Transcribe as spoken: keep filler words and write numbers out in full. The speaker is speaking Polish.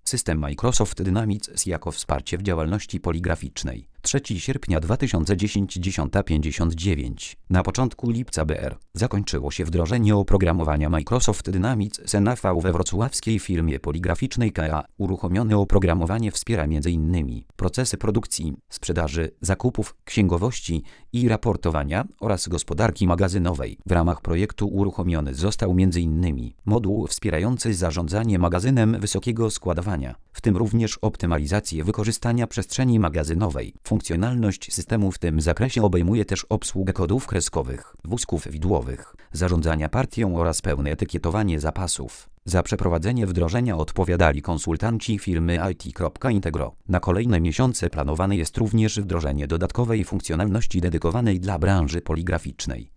System Microsoft Dynamics jako wsparcie w działalności poligraficznej. trzeciego sierpnia dwa tysiące dziesiątego, dziesiąta pięćdziesiąt dziewięć. Na początku lipca B R zakończyło się wdrożenie oprogramowania Microsoft Dynamics N A V we wrocławskiej firmie poligraficznej K A. Uruchomione oprogramowanie wspiera m.in. procesy produkcji, sprzedaży, zakupów, księgowości i raportowania oraz gospodarki magazynowej. W ramach projektu uruchomiony został m.in. moduł wspierający zarządzanie magazynem wysokiego składowania, w tym również optymalizację wykorzystania przestrzeni magazynowej. Funkcjonalność systemu w tym zakresie obejmuje też obsługę kodów kreskowych, wózków widłowych, zarządzania partią oraz pełne etykietowanie zapasów. Za przeprowadzenie wdrożenia odpowiadali konsultanci firmy I T Integro. Na kolejne miesiące planowane jest również wdrożenie dodatkowej funkcjonalności dedykowanej dla branży poligraficznej.